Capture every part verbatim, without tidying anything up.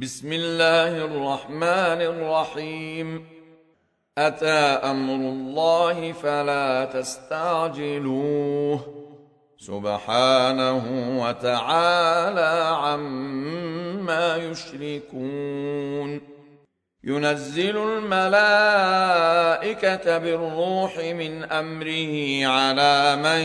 بسم الله الرحمن الرحيم. أتى أمر الله فلا تستعجلوه سبحانه وتعالى عما يشركون. ينزل الملائكة بالروح من أمره على من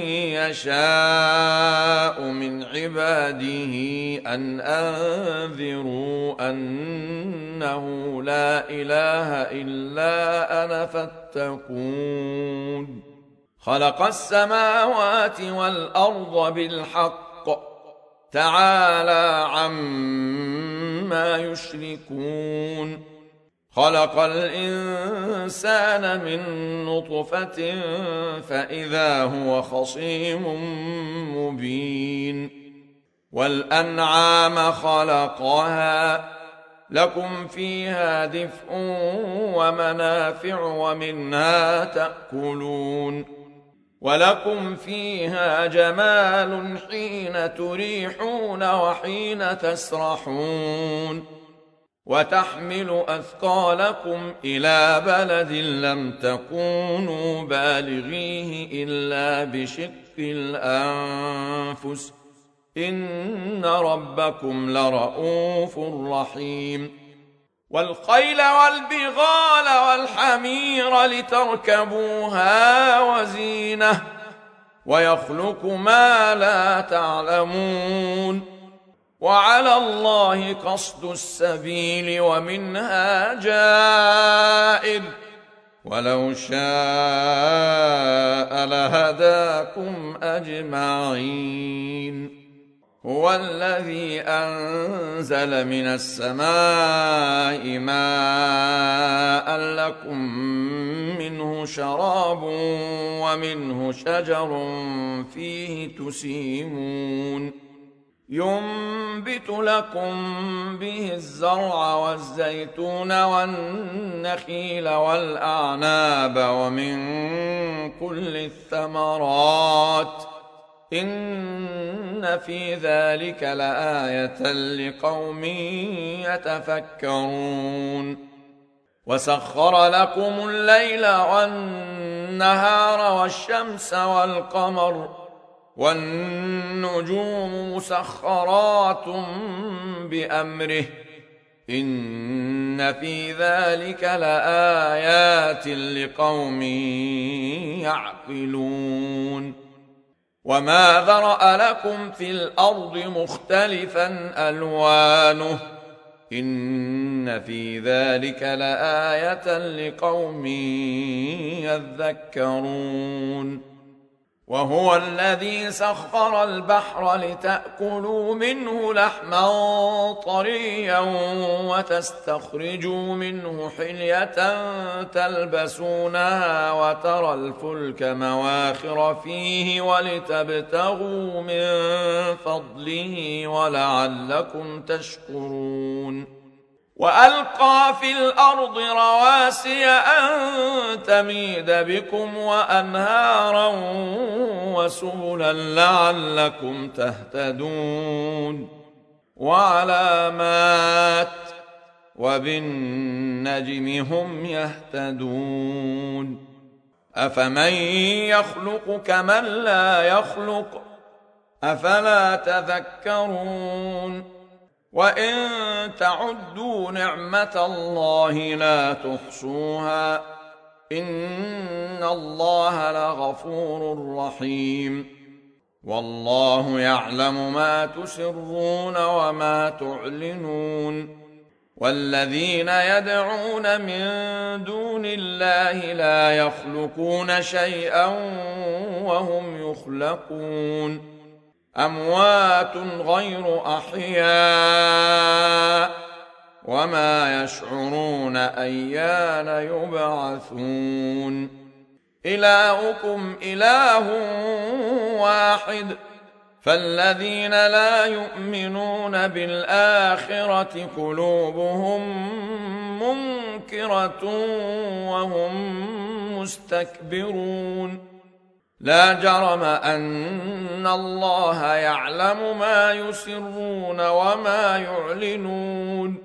يشاء من عباده أن أنذروا أنه لا إله إلا أنا فاتقون. خلق السماوات والأرض بالحق تعالى عما يشركون. خلق الإنسان من نطفة فإذا هو خصيم مبين. والأنعام خلقها لكم فيها دفء ومنافع ومنها تأكلون. ولكم فيها جمال حين تريحون وحين تسرحون. وتحمل أثقالكم إلى بلد لم تكونوا بالغيه إلا بشق الأنفس إن ربكم لرؤوف رحيم. والخيل والبغال والحمير لتركبوها وزينة ويخلق ما لا تعلمون. وعلى الله قصد السبيل ومنها جائر ولو شاء لهداكم أجمعين. هو الذي أنزل من السماء ماء لكم منه شراب ومنه شجر فيه تسيمون. ينبت لكم به الزرع والزيتون والنخيل والأعناب ومن كل الثمرات إن في ذلك لآية لقوم يتفكرون. وسخر لكم الليل والنهار والشمس والقمر والنجوم مسخرات بأمره إن في ذلك لآيات لقوم يعقلون. وما ذرأ لكم في الأرض مختلفا ألوانه إن في ذلك لآية لقوم يذكرون. وهو الذي سخر البحر لتأكلوا منه لحما طريا وتستخرجوا منه حلية تلبسونها وترى الفلك مواخر فيه ولتبتغوا من فضله ولعلكم تشكرون. وألقى في الأرض رواسي أن تميد بكم وأنهارا وسبلا لعلكم تهتدون. وعلامات وبالنجم هم يهتدون. أفمن يخلق كمن لا يخلق أفلا تذكرون. وإن تعدوا نعمة الله لا تحصوها إن الله لغفور رحيم. والله يعلم ما تسرون وما تعلنون. والذين يدعون من دون الله لا يخلقون شيئا وهم يخلقون. أموات غير أحياء وما يشعرون أيان يبعثون. إلهكم إله واحد فالذين لا يؤمنون بالآخرة قلوبهم منكرة وهم مستكبرون. لا جرم أن الله يعلم ما يسرون وما يعلنون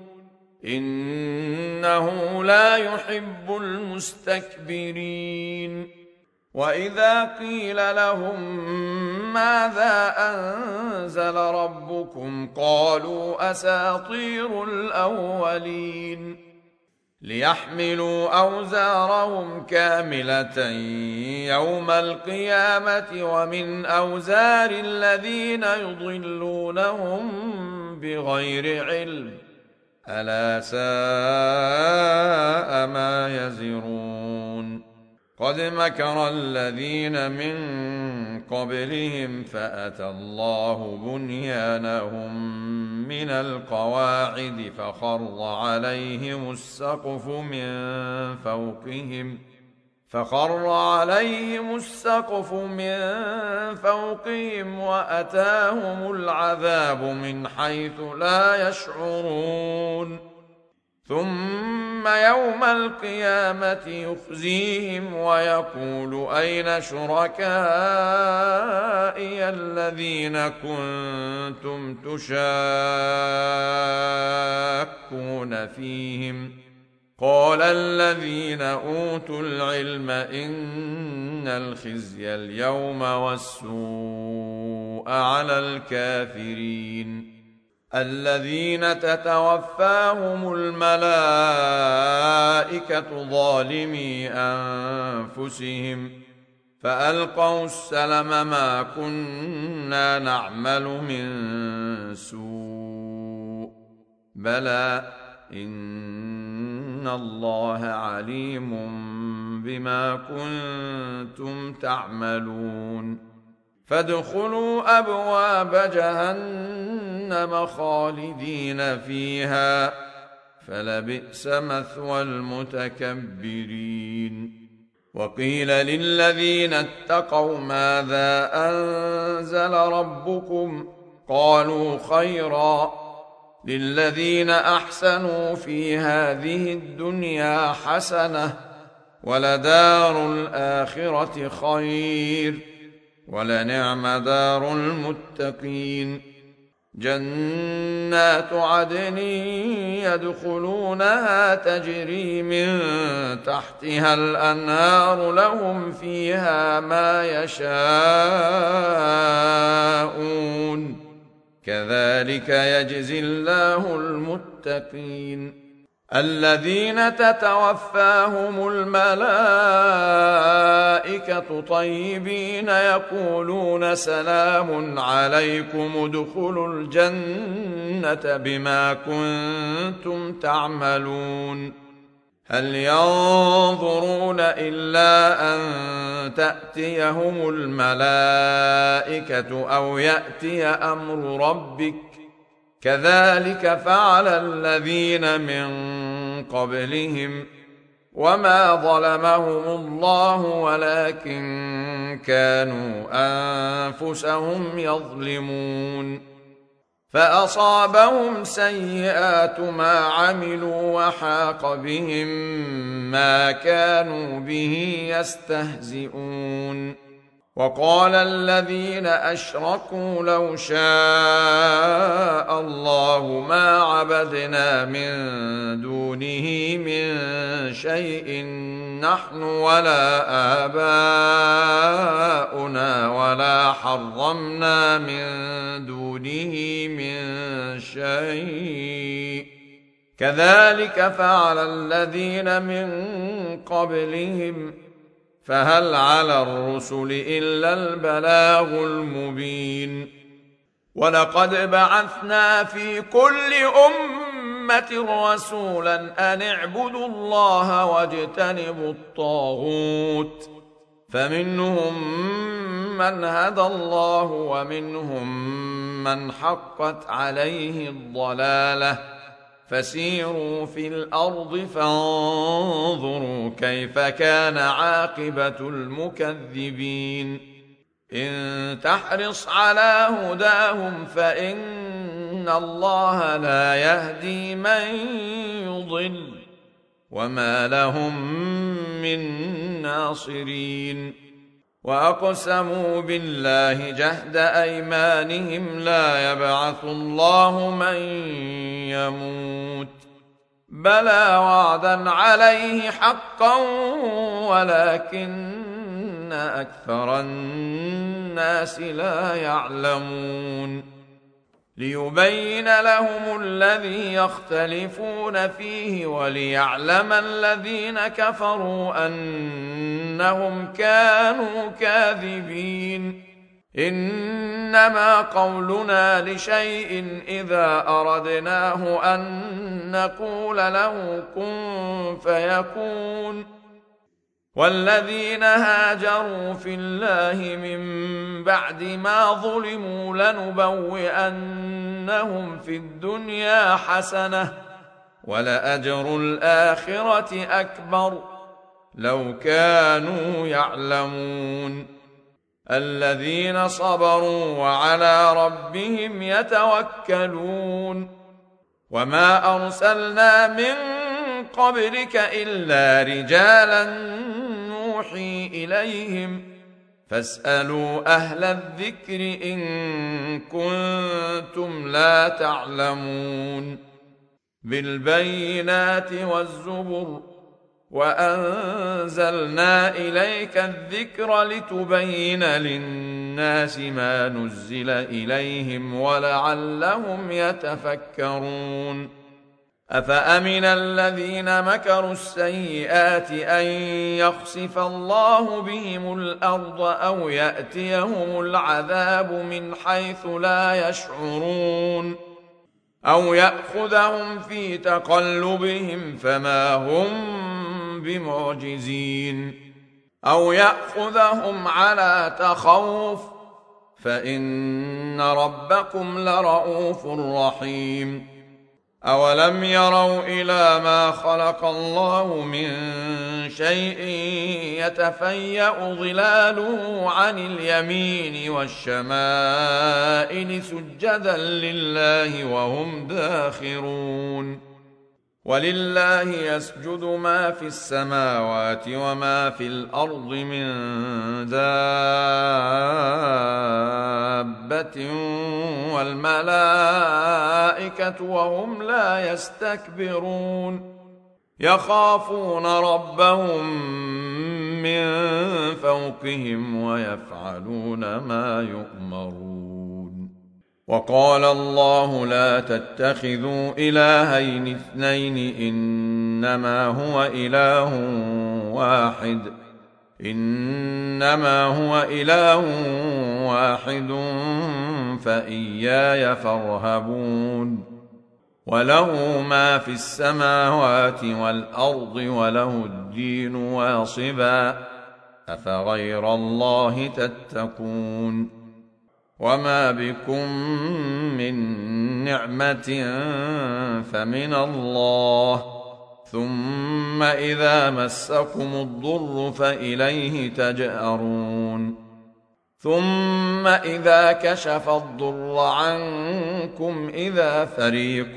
إنه لا يحب المستكبرين وإذا قيل لهم ماذا أنزل ربكم قالوا أساطير الأولين ليحملوا أوزارهم كاملة يوم القيامة ومن أوزار الذين يضلونهم بغير علم ألا ساء ما يزرون قد مكر الذين من قبلهم فأتى الله بنيانهم من القواعد فخر عليهم السقف من فوقهم فخر عليهم السقف من فوقهم وأتاهم العذاب من حيث لا يشعرون ثم يوم القيامة يخزيهم ويقول أين شركائي الذين كنتم تشاكون فيهم قال الذين أوتوا العلم إن الخزي اليوم والسوء على الكافرين الذين تتوفاهم الملائكة ظالمي أنفسهم فألقوا السلم ما كنا نعمل من سوء بلى إن الله عليم بما كنتم تعملون فادخلوا أبواب جهنم خالدين فيها فلبئس مثوى المتكبرين وقيل للذين اتقوا ماذا أنزل ربكم قالوا خيرا للذين أحسنوا في هذه الدنيا حسنة ولدار الآخرة خير ولنعم دار المتقين جنات عدن يدخلونها تجري من تحتها الأنهار لهم فيها ما يشاءون كذلك يجزي الله المتقين الذين تتوفاهم الملائكة طيبين يقولون سلام عليكم ادخلوا الجنة بما كنتم تعملون هل ينظرون إلا أن تأتيهم الملائكة أو يأتي أمر ربك كذلك فعل الذين من قبلهم وما ظلمهم الله ولكن كانوا أنفسهم يظلمون فأصابهم سيئات ما عملوا وحاق بهم ما كانوا به يستهزئون وقال الذين أشركوا لو شاء الله ما عبدنا من دونه من شيء نحن ولا آباؤنا ولا حرمنا من دونه من شيء كذلك فعل الذين من قبلهم فهل على الرسل إلا البلاغ المبين ولقد بعثنا في كل أمة رسولا أن اعبدوا الله واجتنبوا الطاغوت فمنهم من هدى الله ومنهم من حقت عليه الضلالة فسيروا في الأرض فانظروا كيف كان عاقبة المكذبين إن تحرص على هداهم فإن الله لا يهدي من يضل وما لهم من ناصرين وأقسموا بالله جهد أيمانهم لا يبعث الله من يموت بلى وعدا عليه حقا ولكن أكثر الناس لا يعلمون ليبين لهم الذي يختلفون فيه وليعلم الذين كفروا أنهم كانوا كاذبين إنما قولنا لشيء إذا أردناه أن نقول له كن فيكون والذين هاجروا في الله من بعد ما ظلموا لنبوئنهم في الدنيا حسنة ولأجر الآخرة أكبر لو كانوا يعلمون الذين صبروا وعلى ربهم يتوكلون وما أرسلنا من قبلك إلا رجالا نوحي إليهم فاسألوا أهل الذكر إن كنتم لا تعلمون بالبينات والزبر وأنزلنا إليك الذكر لتبين للناس ما نزل إليهم ولعلهم يتفكرون أفأمن الذين مكروا السيئات أن يخسف الله بهم الأرض أو يأتيهم العذاب من حيث لا يشعرون أو يأخذهم في تقلبهم فما هم بمعجزين أو يأخذهم على تخوف فإن ربكم لرؤوف رحيم أولم يروا إلى ما خلق الله من شيء يتفيأ ظلاله عن اليمين والشمائل سجدا لله وهم داخرون ولله يسجد ما في السماوات وما في الأرض من دابة والملائكة وهم لا يستكبرون يخافون ربهم من فوقهم ويفعلون ما يؤمرون وقال الله لا تتخذوا إلهين اثنين إنما هو إله واحد إنما هو إله واحد فإياي فارهبون وله ما في السماوات والأرض وله الدين واصبا أفغير الله تتقون وما بكم من نعمة فمن الله ثم إذا مسكم الضر فإليه تجأرون ثم إذا كشف الضر عنكم إذا فريق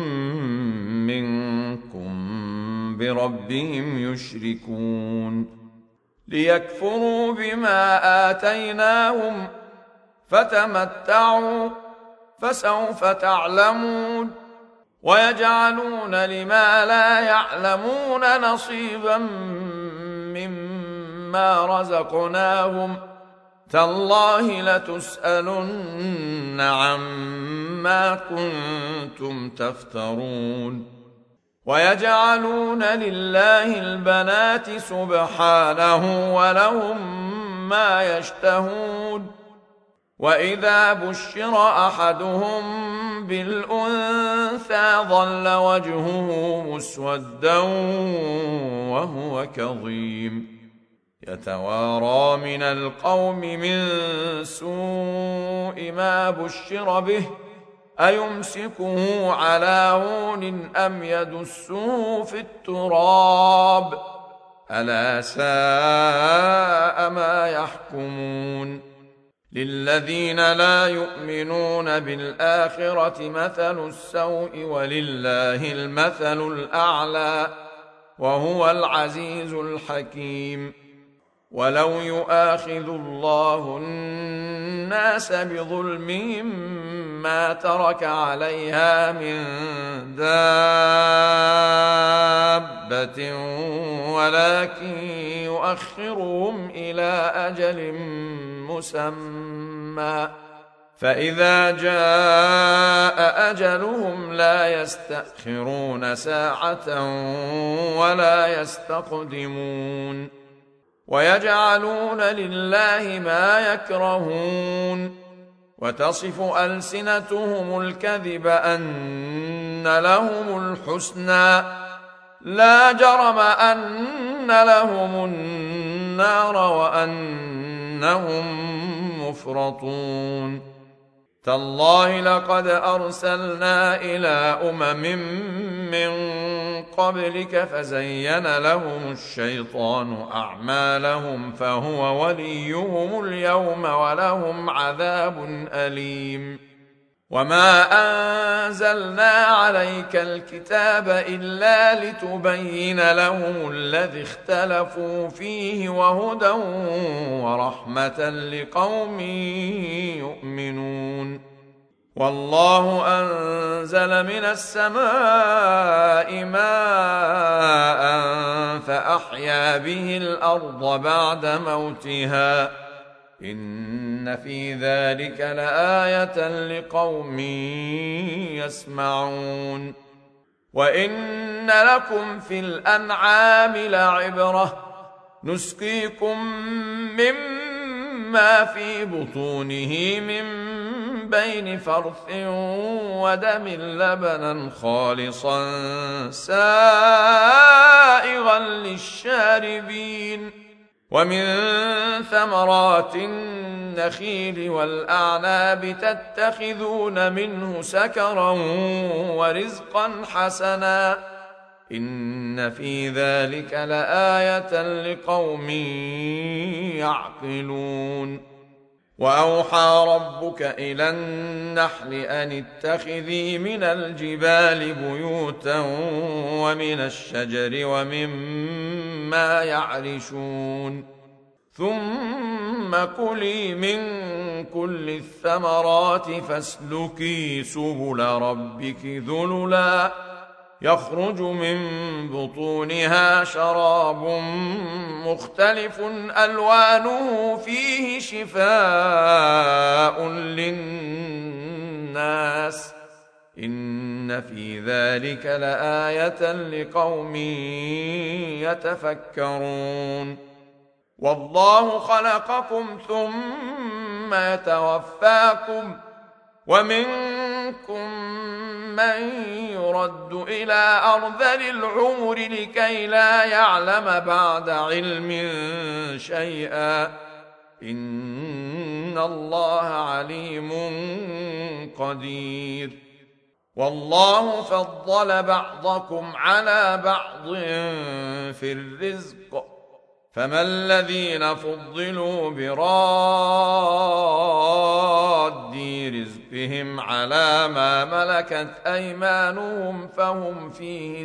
منكم بربهم يشركون ليكفروا بما آتيناهم فتمتعوا فسوف تعلمون ويجعلون لما لا يعلمون نصيبا مما رزقناهم تالله لتسألن عما كنتم تفترون ويجعلون لله البنات سبحانه ولهم ما يشتهون وإذا بشر أحدهم بالأنثى ظل وجهه مسودا وهو كظيم يتوارى من القوم من سوء ما بشر به أيمسكه على هون أم يدسه في التراب ألا ساء ما يحكمون للذين لا يؤمنون بالآخرة مثل السوء ولله المثل الأعلى وهو العزيز الحكيم ولو يؤاخذ الله الناس بظلمهم ما ترك عليها من دابة ولكن يؤخرهم إلى أجل مسمى فإذا جاء أجلهم لا يستأخرون ساعة ولا يستقدمون ويجعلون لله ما يكرهون وتصف ألسنتهم الكذب أن لهم الحسنى لا جرم أن لهم النار وأنهم مفرطون تالله لقد أرسلنا إلى أمم من قبلك فزين لهم الشيطان أعمالهم فهو وليهم اليوم ولهم عذاب أليم وما أنزلنا عليك الكتاب إلا لتبين لهم الذي اختلفوا فيه وهدى ورحمة لقوم يؤمنون والله أنزل من السماء ماء فأحيا به الأرض بعد موتها إن في ذلك لآية لقوم يسمعون وإن لكم في الأنعام لعبرة نسقيكم مما في بطونه من بين فرث ودم لبنا خالصا سائغا للشاربين ومن ثمرات النخيل والأعناب تتخذون منه سكرا ورزقا حسنا إن في ذلك لآية لقوم يعقلون وأوحى ربك إلى النحل أن اتخذي من الجبال بيوتا ومن الشجر ومما يعرشون ثم كلي من كل الثمرات فاسلكي سبل ربك ذللا يخرج من بطونها شراب مختلف ألوانه فيه شفاء للناس إن في ذلك لآية لقوم يتفكرون والله خلقكم ثم يتوفاكم ومنكم من يرد إلى أرذل العمر لكي لا يعلم بعد علم شيئا إن الله عليم قدير والله فضل بعضكم على بعض في الرزق فما الذين فضلوا براد رزقهم على ما ملكت أيمانهم فهم فيه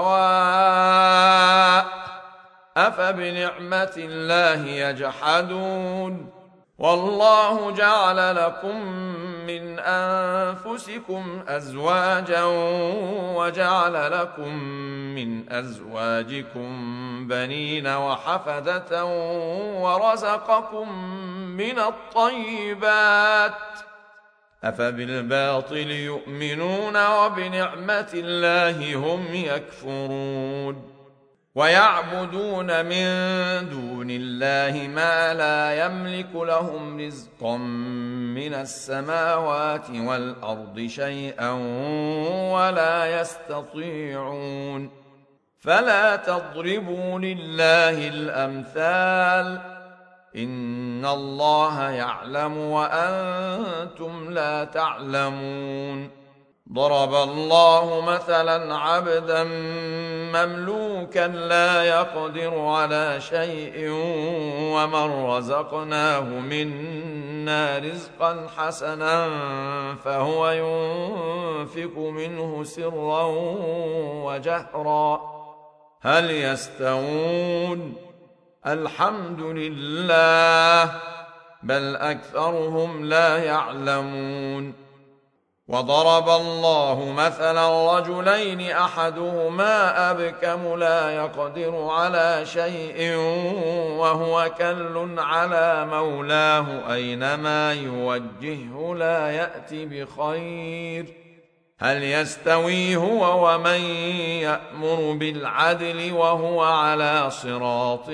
سواء أفبنعمة الله يجحدون والله جعل لكم من أنفسكم أزواجا وجعل لكم من أزواجكم بنين وحفدة ورزقكم من الطيبات أفبالباطل يؤمنون وبنعمة الله هم يكفرون ويعبدون من دون الله ما لا يملك لهم رزقا من السماوات والأرض شيئا ولا يستطيعون فلا تضربوا لله الأمثال إن الله يعلم وأنتم لا تعلمون ضرب الله مثلا عبدا مملوكا لا يقدر على شيء ومن رزقناه منا رزقا حسنا فهو ينفق منه سرا وجهرا هل يستوون الحمد لله بل أكثرهم لا يعلمون. وضرب الله مثلا رجلين أحدهما أبكم لا يقدر على شيء وهو كل على مولاه أينما يوجهه لا يأتي بخير هل يستوي هو ومن يأمر بالعدل وهو على صراط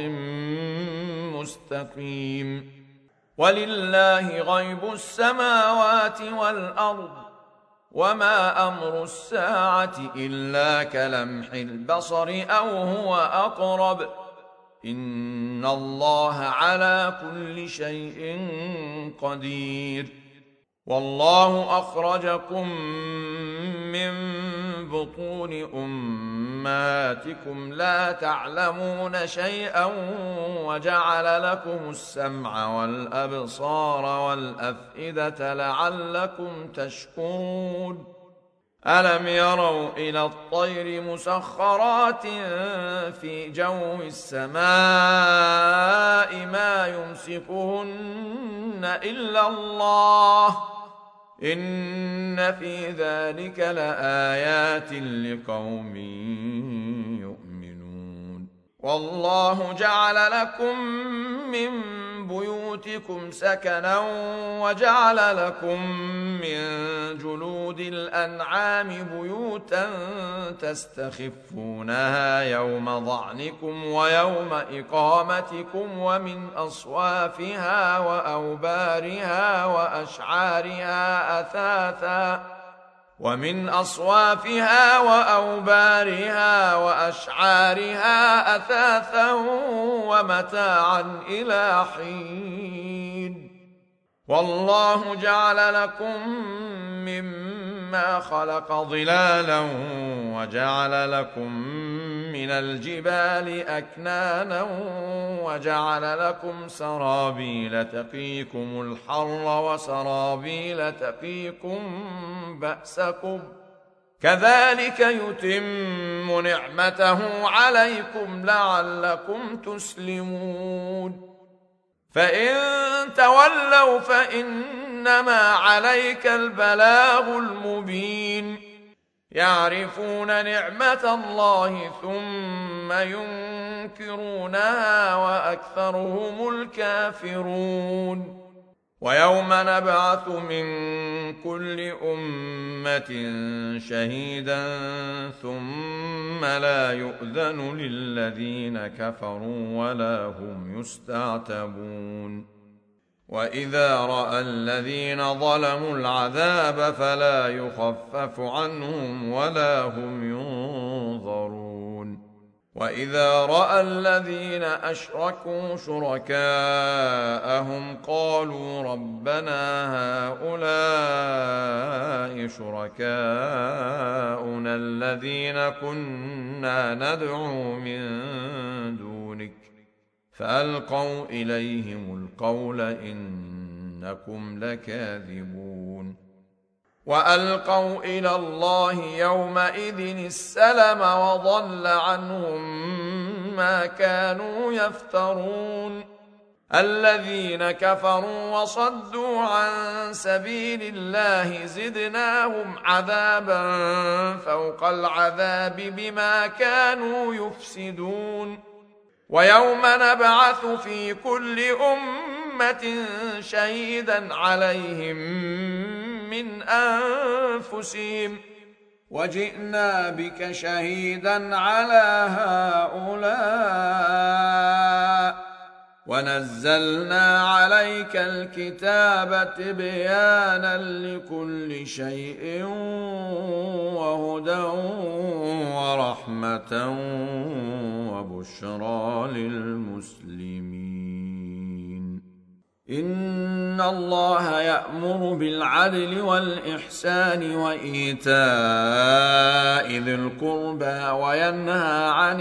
مستقيم. ولله غيب السماوات والأرض وما أمر الساعة إلا كلمح البصر أو هو أقرب إن الله على كل شيء قدير. والله أخرجكم من بطون أمهاتكم لا تعلمون شيئا وجعل لكم السمع والأبصار والأفئدة لعلكم تشكرون. ألم يروا إلى الطير مسخرات في جو السماء ما يمسكهن إلا الله إن في ذلك لآيات لقوم يؤمنون. والله جعل لكم من بيوتكم سكنا وجعل لكم من جلود الأنعام بيوتا تستخفونها يوم ظعنكم ويوم إقامتكم ومن أصوافها وأوبارها وأشعارها أثاثا ومن أصوافها وأوبارها وأشعارها أثاثا ومتاعا إلى حين. والله جعل لكم مما خلق ظلالا وجعل لكم من الجبال أكنانا وجعل لكم سرابيل تقيكم الحر وسرابيل تقيكم بأسكم كذلك يتم نعمته عليكم لعلكم تسلمون. فإن تولوا فإنما عليك البلاغ المبين. يعرفون نعمة الله ثم ينكرونها وأكثرهم الكافرون. ويوم نبعث من كل أمة شهيدا ثم لا يؤذن للذين كفروا ولا هم يستعتبون. وإذا رأى الذين ظلموا العذاب فلا يخفف عنهم ولا هم ينظرون. وإذا رأى الذين أشركوا شركاءهم قالوا ربنا هؤلاء شركاؤنا الذين كنا ندعو من دونك فألقوا إليهم القول إنكم لكاذبون. وألقوا إلى الله يومئذ السلم وضل عنهم ما كانوا يفترون. الذين كفروا وصدوا عن سبيل الله زدناهم عذابا فوق العذاب بما كانوا يفسدون. ويوم نبعث في كل أمة شهيدا عليهم من أنفسهم وجئنا بك شهيدا على هؤلاء ونزلنا عليك الكتاب تبيانا لكل شيء وهدى ورحمة وبشرى للمسلمين. إن الله يأمر بالعدل والإحسان وإيتاء ذي القربى وينهى عن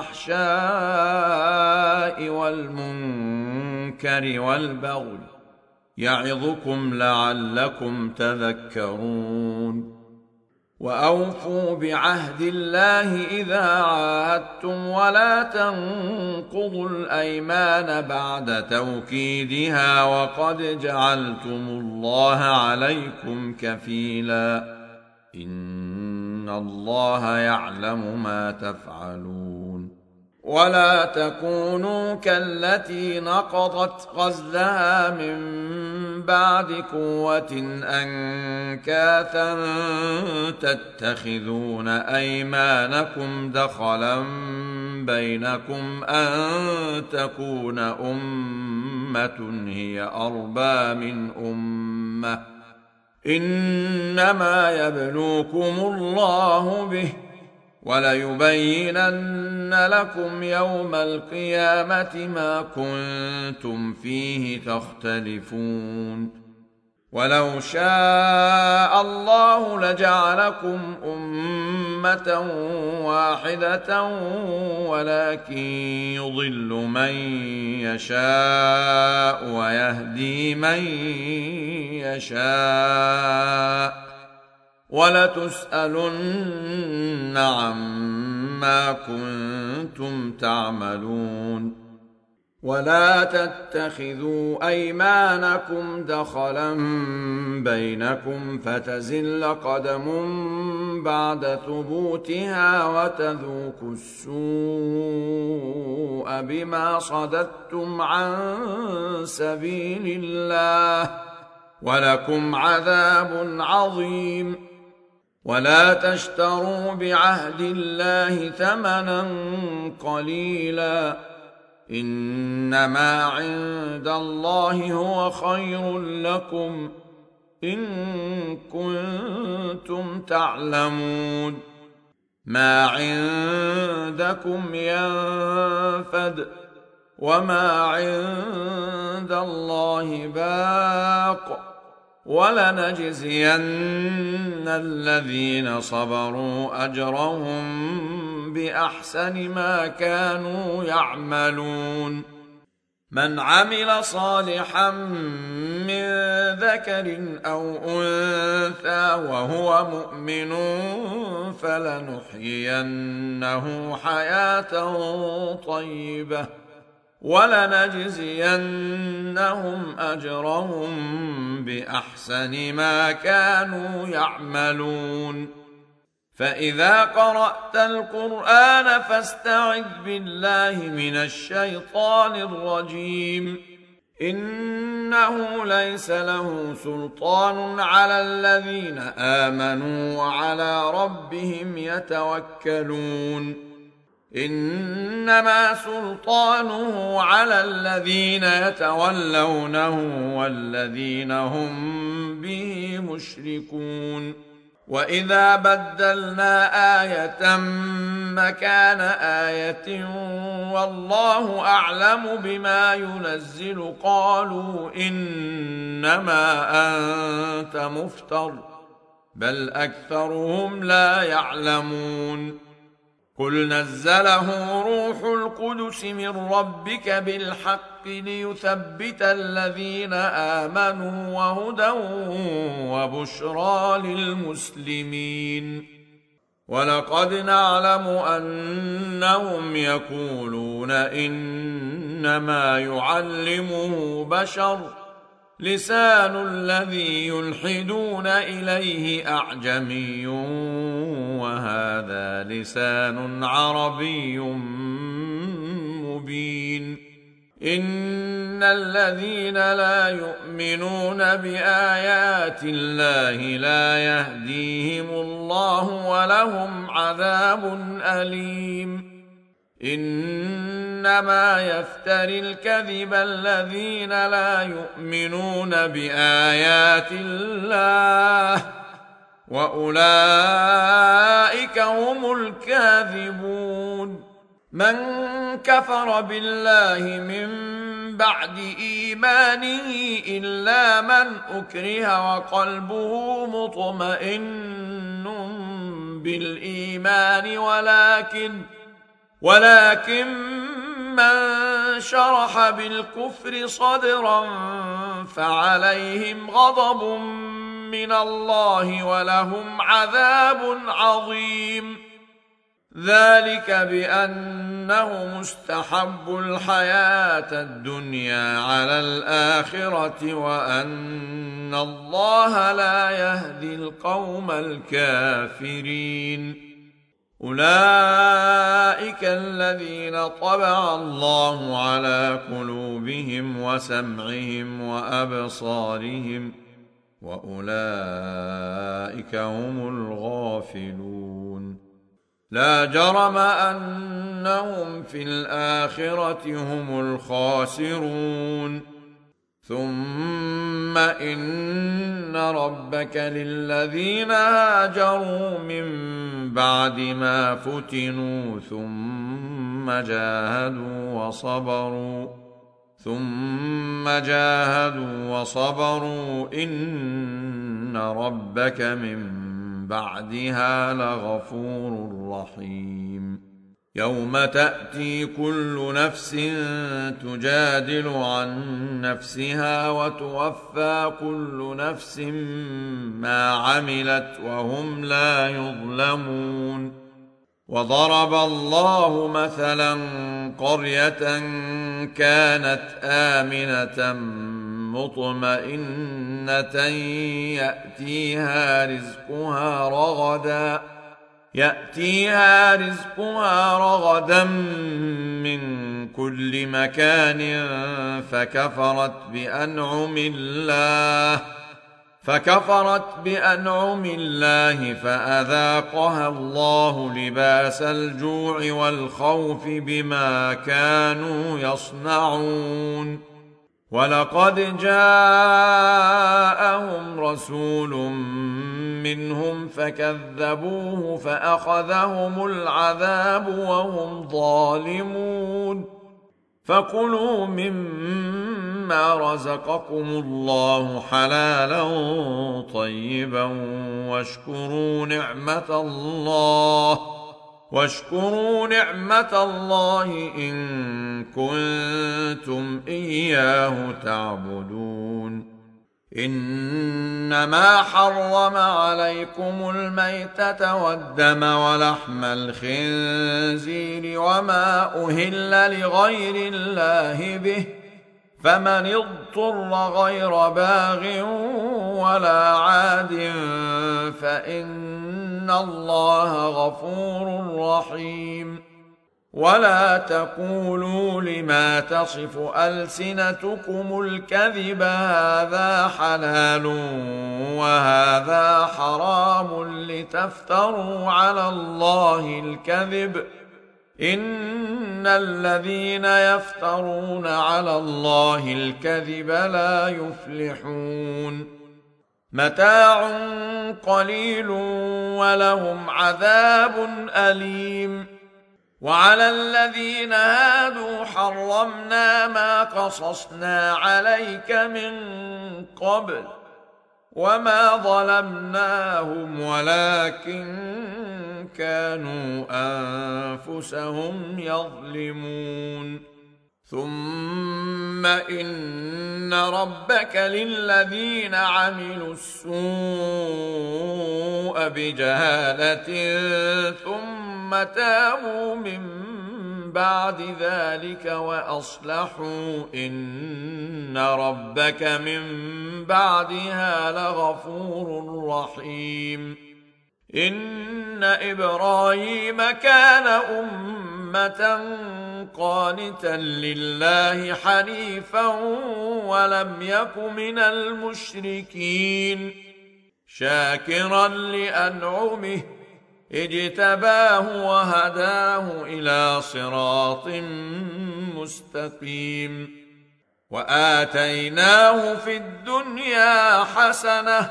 الفحشاء والمنكر والبغي يعظكم لعلكم تذكرون. وأوفوا بعهد الله إذا عاهدتم ولا تنقضوا الأيمان بعد توكيدها وقد جعلتم الله عليكم كفيلا إن الله يعلم ما تفعلون ولا تكونوا كالتي نقضت غزلها من بعد قوة أنكاثا تتخذون أيمانكم دخلا بينكم أن تكون أمة هي أربى من أمة إنما يبلوكم الله به وليبينن لكم يوم القيامة ما كنتم فيه تختلفون ولو شاء الله لجعلكم أمة واحدة ولكن يضل من يشاء ويهدي من يشاء ولتسألن عما كنتم تعملون ولا تتخذوا أيمانكم دخلا بينكم فتزل قدم بعد ثبوتها وتذوقوا السوء بما صددتم عن سبيل الله ولكم عذاب عظيم ولا تشتروا بعهد الله ثمنا قليلا إنما عند الله هو خير لكم إن كنتم تعلمون ما عندكم ينفد وما عند الله باق ولنجزين الذين صبروا أجرهم بأحسن ما كانوا يعملون من عمل صالحا من ذكر أو أنثى وهو مؤمن فلنحيينه حياة طيبة ولنجزينهم أجرهم بأحسن ما كانوا يعملون فإذا قرأت القرآن فاستعذ بالله من الشيطان الرجيم إنه ليس له سلطان على الذين آمنوا وعلى ربهم يتوكلون إنما سلطانه على الذين يتولونه والذين هم به مشركون وإذا بدلنا آية مكان آية والله أعلم بما ينزل قالوا إنما أنت مفتر بل أكثرهم لا يعلمون قل نزله روح القدس من ربك بالحق ليثبت الذين آمنوا وهدى وبشرى للمسلمين ولقد نعلم أنهم يقولون إنما يعلمه بشر لسان الذي يلحدون إليه أعجمي وهذا لسان عربي مبين إن الذين لا يؤمنون بآيات الله لا يهديهم الله ولهم عذاب أليم إنما يفتري الكذب الذين لا يؤمنون بآيات الله وأولئك هم الكاذبون من كفر بالله من بعد إيمانه إلا من أكره وقلبه مطمئن بالإيمان ولكن ولكن من شرح بالكفر صدرا فعليهم غضب من الله ولهم عذاب عظيم. ذلك بأنه مستحب الحياة الدنيا على الآخرة وأن الله لا يهدي القوم الكافرين. أولئك الذين طبع الله على قلوبهم وسمعهم وأبصارهم وأولئك هم الغافلون. لا جرم أنهم في الآخرة هم الخاسرون. ثم إن ربك للذين هاجروا من بعد ما فتنوا ثم جاهدوا وصبروا ثم جاهدوا وصبروا إن ربك من بعدها لغفور رحيم. يوم تأتي كل نفس تجادل عن نفسها وتوفى كل نفس ما عملت وهم لا يظلمون. وضرب الله مثلا قرية كانت آمنة مطمئنة يأتيها رزقها رغدا يأتيها رزقها رغدا من كل مكان فكفرت بأنعم الله فكفرت بأنعم الله فأذاقها الله لباس الجوع والخوف بما كانوا يصنعون. ولقد جاءهم رسول منهم فكذبوه فأخذهم العذاب وهم ظالمون. فكلوا مما رزقكم الله حلالا طيبا واشكروا نعمة الله واشكروا نعمة الله إن كنتم إياه تعبدون. إنما حرم عليكم الميتة والدم ولحم الخنزير وما أهل لغير الله به فمن اضطر غير باغ ولا عاد فإن الله غفور رحيم. ولا تقولوا لما تصف ألسنتكم الكذب هذا حلال وهذا حرام لتفتروا على الله الكذب إن الذين يفترون على الله الكذب لا يفلحون. متاع قليل ولهم عذاب أليم. وعلى الذين هادوا حرمنا ما قصصنا عليك من قبل وما ظلمناهم ولكن كانوا أنفسهم يظلمون. ثم إن ربك للذين عملوا السوء بجهالة ثم تابوا من بعد ذلك وأصلحوا إن ربك من بعدها لغفور رحيم. إن إبراهيم كان أمة قانتا لله حنيفا ولم يك من المشركين شاكرا لأنعمه اجتباه وهداه إلى صراط مستقيم. وآتيناه في الدنيا حسنة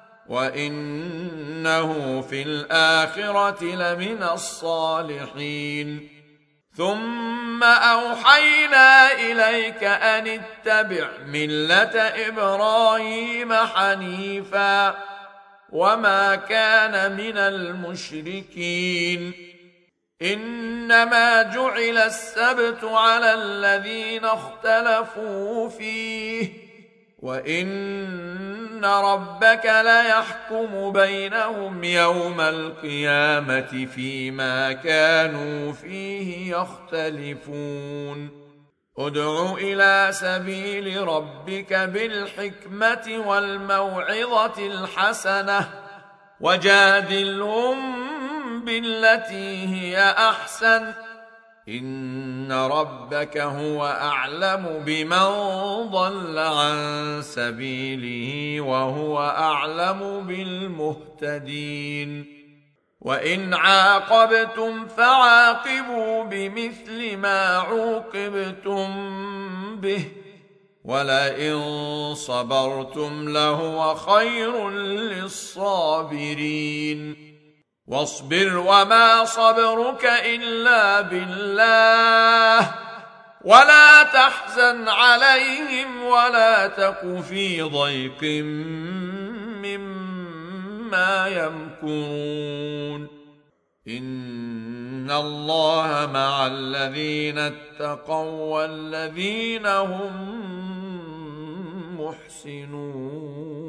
وإنه في الآخرة لمن الصالحين. ثم أوحينا إليك أن اتبع ملة إبراهيم حنيفا وما كان من المشركين. إنما جعل السبت على الذين اختلفوا فيه وإن ربك ليحكم بينهم يوم القيامة فيما كانوا فيه يختلفون ادع إلى سبيل ربك بالحكمة والموعظة الحسنة وجادلهم بالتي هي أحسن إن ربك هو أعلم بمن ضل عن سبيله وهو أعلم بالمهتدين وإن عاقبتم فعاقبوا بمثل ما عوقبتم به ولئن صبرتم لهو خير للصابرين واصبر وما صبرك إلا بالله ولا تحزن عليهم ولا تك في ضيق مما يمكرون إن الله مع الذين اتقوا والذين هم محسنون